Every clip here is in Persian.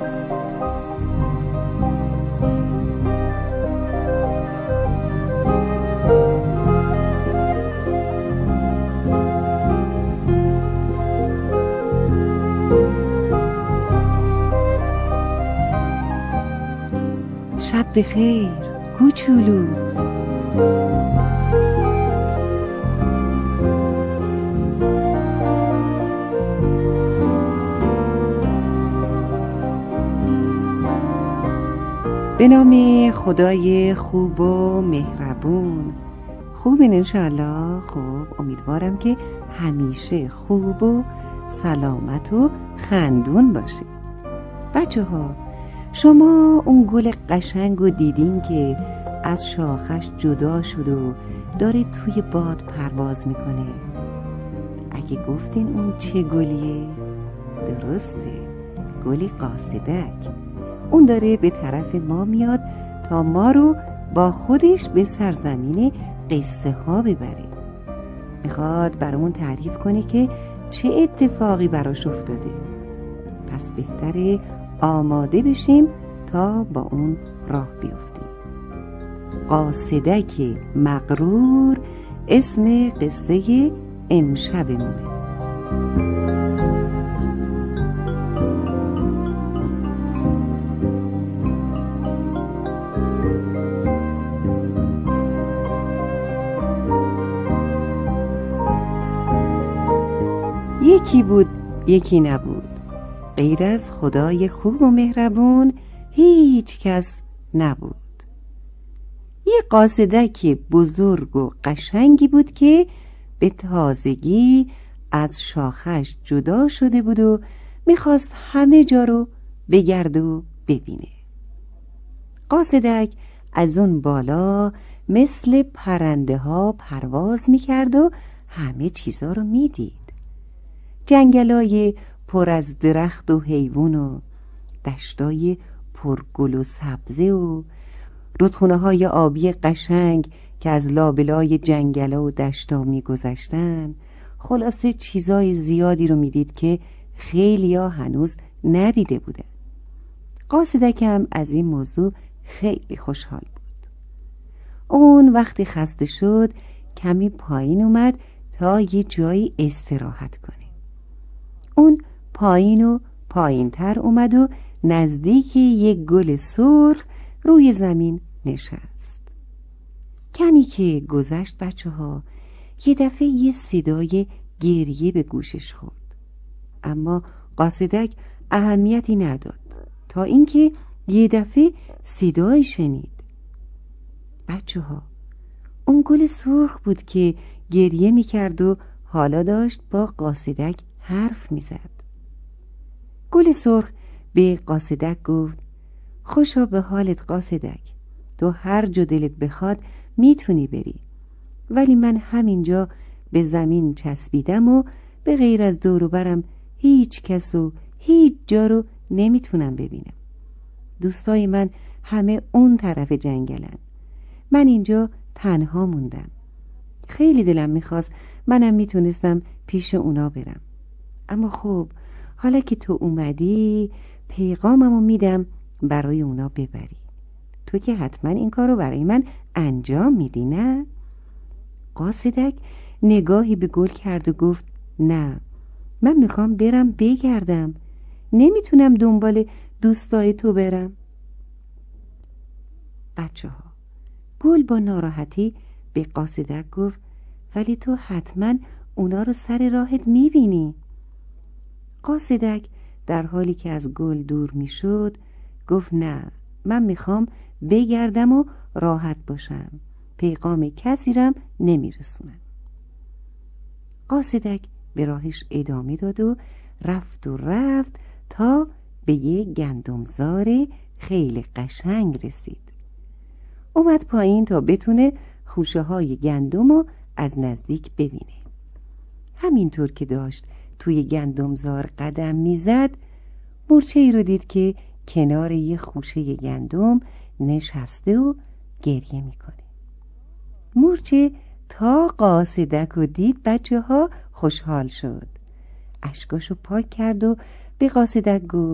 شب بخیر کوچولو. به نام خدای خوب و مهربون. خوبین انشاءالله؟ خوب، امیدوارم که همیشه خوب و سلامت و خندون باشه. بچه ها، شما اون گل قشنگ رو دیدین که از شاخش جدا شد و داره توی باد پرواز میکنه؟ اگه گفتین اون چه گلیه؟ درسته، گل قاصدک. اون داره به طرف ما میاد تا ما رو با خودش به سرزمین قصه ها ببره. میخواد برامون تعریف کنه که چه اتفاقی براش افتاده. پس بهتره آماده بشیم تا با اون راه بیفتیم. قاصدک مغرور اسم قصه امشبمونه. یکی بود یکی نبود، غیر از خدای خوب و مهربون هیچ کس نبود. یه قاصدک بزرگ و قشنگی بود که به تازگی از شاخش جدا شده بود و میخواست همه جا رو بگرد و ببینه. قاصدک از اون بالا مثل پرنده ها پرواز میکرد و همه چیزا رو میدید. جنگلای پر از درخت و حیوان و دشتای پر گل و سبزه و رودخونه های آبی قشنگ که از لابلای جنگلا و دشتا می گذشتن. خلاصه چیزای زیادی رو میدید که خیلیا هنوز ندیده بودن. قاصدک هم از این موضوع خیلی خوشحال بود. اون وقتی خسته شد کمی پایین اومد تا یه جایی استراحت کنه. اون پایین و پایین تر اومد و نزدیک یک گل سرخ روی زمین نشست. کمی که گذشت بچه ها، یه دفعه یه صدای گریه به گوشش خورد. اما قاصدک اهمیتی نداد تا اینکه یه دفعه صدایی شنید. بچه ها، اون گل سرخ بود که گریه میکرد و حالا داشت با قاصدک حرف میزد. گل سرخ به قاصدک گفت: خوشا به حالت قاصدک، تو هر جا دلت بخواد میتونی بری، ولی من همینجا به زمین چسبیدم و به غیر از دور و برم هیچ کس و هیچ جا رو نمیتونم ببینم. دوستای من همه اون طرف جنگلن، من اینجا تنها موندم. خیلی دلم میخواست منم میتونستم پیش اونا برم، اما خب حالا که تو اومدی پیغاممو میدم برای اونا ببری. تو که حتما این کارو برای من انجام میدی، نه؟ قاصدک نگاهی به گل کرد و گفت: نه، من میخوام برم بگردم، نمیتونم دنبال دوستای تو برم. بچه ها، گل با ناراحتی به قاصدک گفت: ولی تو حتما اونا رو سر راهت میبینی. قاصدک در حالی که از گل دور میشد گفت: نه، من میخوام بگردم و راحت باشم، پیغام کسی رم نمیرسونم. قاصدک به راهش ادامه داد و رفت تا به یه گندمزار خیلی قشنگ رسید. اومد پایین تا بتونه خوشه های گندم رو از نزدیک ببینه. همینطور که داشت توی گندمزار قدم میزد، مورچه ای رو دید که کنار یه خوشه گندم نشسته و گریه میکنه. مورچه تا قاصدک رو دید بچه ها خوشحال شد. اشکاشو پاک کرد و به قاصدک گفت: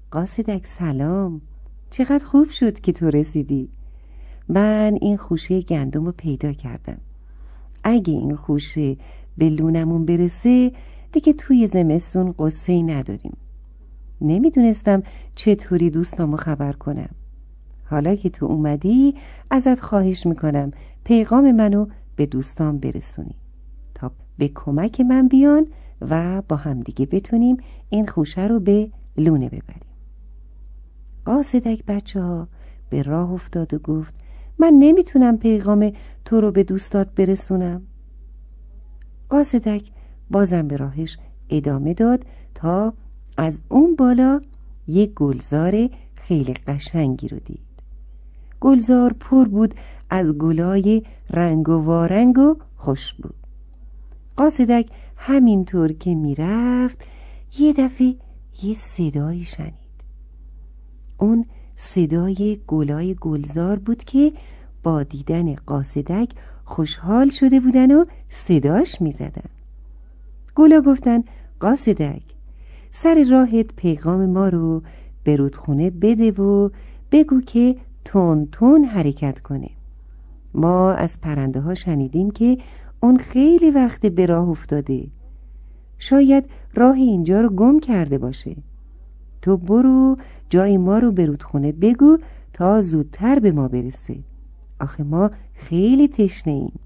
قاصدک سلام، چقدر خوب شد که تو رسیدی. من این خوشه گندم رو پیدا کردم. اگه این خوشه به لونمون برسه دیگه توی زمستون قصه‌ای نداریم. نمیدونستم چطوری دوستامو خبر کنم. حالا که تو اومدی ازت خواهش میکنم پیغام منو به دوستان برسونی تا به کمک من بیان و با همدیگه بتونیم این خوشه رو به لونه ببریم. قاصدک بچه‌ها به راه افتاد و گفت من نمیتونم پیغام تو رو به دوستات برسونم. قاصدک بازم به راهش ادامه داد تا از اون بالا یک گلزار خیلی قشنگی رو دید. گلزار پر بود از گلای رنگ و وارنگ و خوشبو. قاصدک همینطور که میرفت یه دفعه یه صدایی شنید. اون صدای گلای گلزار بود که با دیدن قاصدک خوشحال شده بودن و صداش میزدن. گلا گفتن قاصدک سر راهت پیغام ما رو به رودخونه بده و بگو که تون تون حرکت کنه. ما از پرنده ها شنیدیم که اون خیلی وقت به راه افتاده. شاید راه اینجا رو گم کرده باشه. تو برو جای ما رو به رودخونه بگو تا زودتر به ما برسه. آخه ما خیلی تشنه ایم.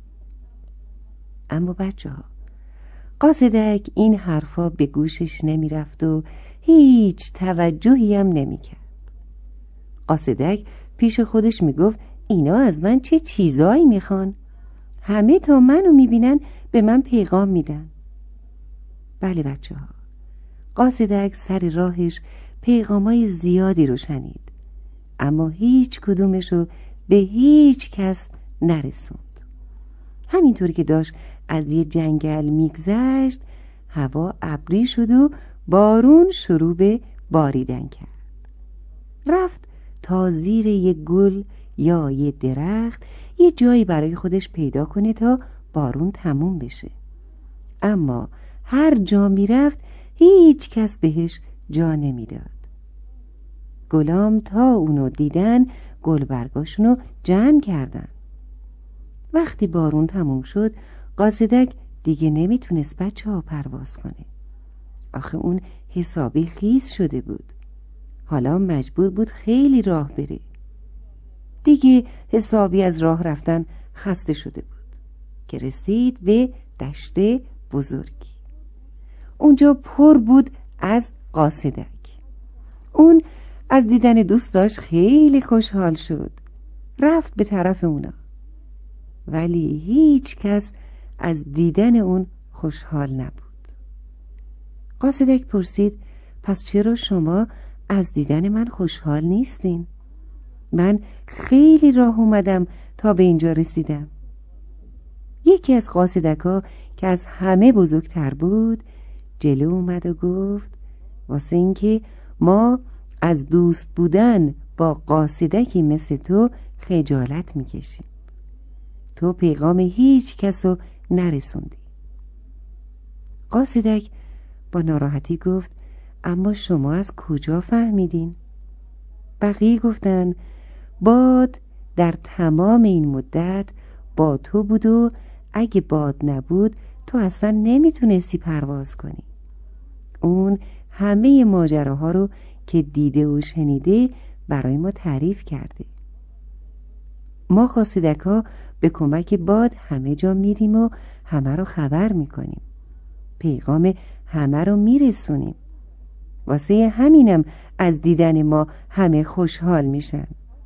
اما بچه ها قاصدک این حرفا به گوشش نمی رفت و هیچ توجهی هم نمی کرد. قاصدک پیش خودش می گفت اینا از من چه چیزایی می خوان؟ همه تا منو می بینن به من پیغام میدن. بله بچه ها، قاصدک سر راهش پیغامای زیادی رو شنید، اما هیچ کدومشو به هیچ کس نرسوند. همینطور که داشت از یه جنگل میگذشت هوا ابری شد و بارون شروع به باریدن کرد. رفت تا زیر یه گل یا یه درخت یه جایی برای خودش پیدا کنه تا بارون تموم بشه. اما هر جا میرفت هیچ کس بهش جا نمیداد. گلام تا اونو دیدن گلبرگاشونو جمع کردن. وقتی بارون تموم شد قاصدک دیگه نمیتونست بچه ها پرواز کنه. آخه اون حسابی خیس شده بود. حالا مجبور بود خیلی راه بره. دیگه حسابی از راه رفتن خسته شده بود که رسید به دشت بزرگی. اونجا پر بود از قاصدک. اون از دیدن دوستاش خیلی خوشحال شد. رفت به طرف اونا، ولی هیچ کس از دیدن اون خوشحال نبود. قاصدک پرسید پس چرا شما از دیدن من خوشحال نیستین؟ من خیلی راه اومدم تا به اینجا رسیدم. یکی از قاصدکا که از همه بزرگتر بود جلو اومد و گفت واسه اینکه ما از دوست بودن با قاصدکی مثل تو خجالت میکشیم. تو پیغام هیچ کسو نرسوندی. قاصدک با ناراحتی گفت اما شما از کجا فهمیدین؟ بقیه گفتن باد در تمام این مدت با تو بود و اگه باد نبود تو اصلا نمیتونستی پرواز کنی. اون همه ماجراها رو که دیده و شنیده برای ما تعریف کرده. ما قاصدک‌ها به کمک باد همه جا میریم و همه رو خبر میکنیم. پیغام همه رو میرسونیم. واسه همینم از دیدن ما همه خوشحال میشن.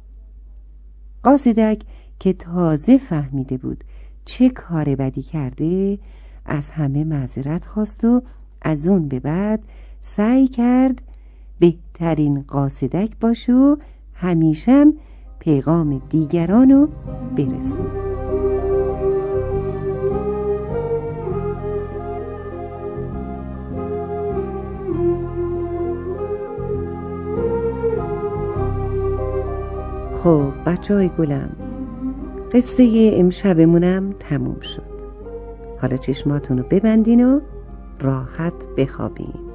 قاصدک که تازه فهمیده بود چه کار بدی کرده از همه معذرت خواست و از اون به بعد سعی کرد بهترین قاصدک باشه و همیشه پیغام دیگرانو برسونه. خب بچه‌های گلم، قصه امشبمونم تموم شد. حالا چشماتونو ببندین و راحت بخوابین.